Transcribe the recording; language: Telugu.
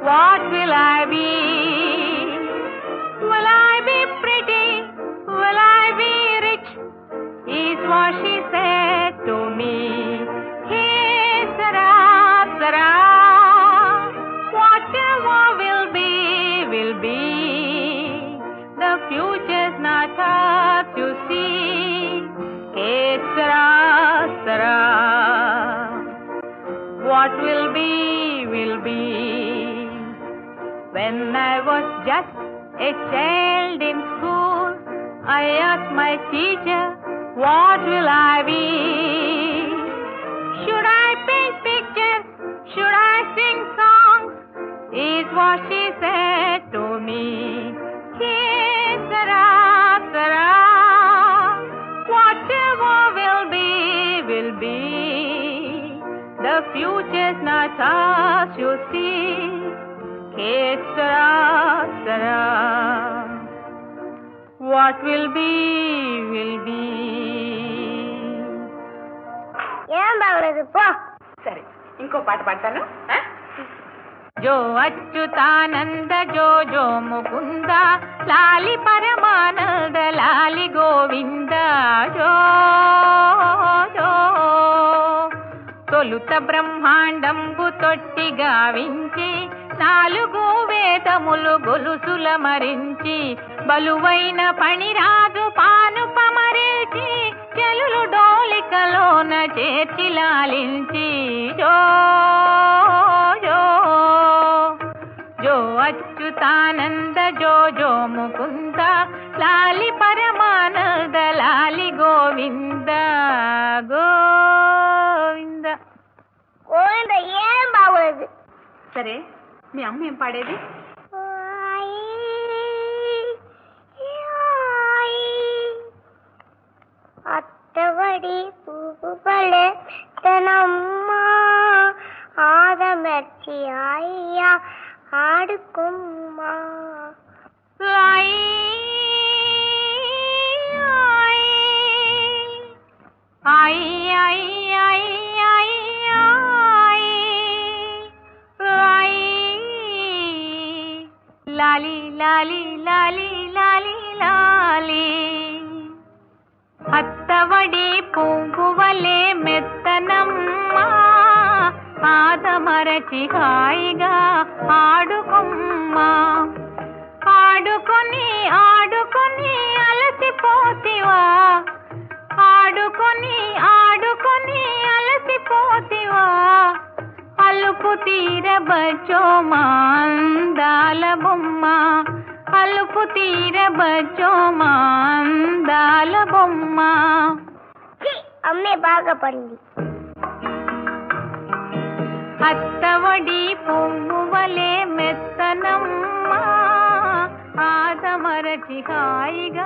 what will I be? Will I be pretty? Will I be rich? Is what she said to me. Hey, Sara, Sara, whatever will be, will be. The future's not us, you see. Hey, Sara, Sara, what will be, will be. When I was just a child in school, I asked my teacher, what will I be? Should I paint pictures? Should I sing songs? Is what she said to me. Hey, Sara, Sara, whatever will be, will be. The future's not us, you see. Hey, Sara, Sara, what will be, will be. ఏం బాగలేదు పో. సరే, ఇంకో పాట పాడతాను. జో అచ్యుతానంద జో జో ముకుంద లాలి పరమానంద లాలి గోవింద జో జో. తొలుత బ్రహ్మాండంబు తొట్టి గావించి 4 వేదములు గొలుసుల మరించి బలువైన పణిరాజు పాను పమరిల్చి చెలులు డోలికలోన చేర్చి లాలించి జో జో జో అచ్యుతానంద జో జో ముకుంద లాలి పరమానంద లాలి గోవింద గోవింద. గోవింద ఏం బాగలేదు. సరే, మీ అమ్మ ఏం పాడేది? అత్తవడి పువ్వు పలే తనమ్మ ఆదమెచ్చి అయ్యా ఆడుకుమ్మా. లాలి లాలి లాలి లాలి లాలి. అత్తవడి పువ్వువలే మెత్తనమ్మ ఆదమరచి హాయిగా ఆడుకుమ్మా. ఆడుకొని ఆడుకొని అలసిపోతివా, ఆడుకొని ఆడుకొని అలసిపోతివా. అలుపు తీరబచ్చో మా అందాల బొమ్మ, అలుపు తీరబచ్చో మా అందాల బొమ్మ. అమ్మే బాగా పడింది. అత్తవడి పువ్వువలే మెత్తనమ్మ ఆదమరచి హాయిగా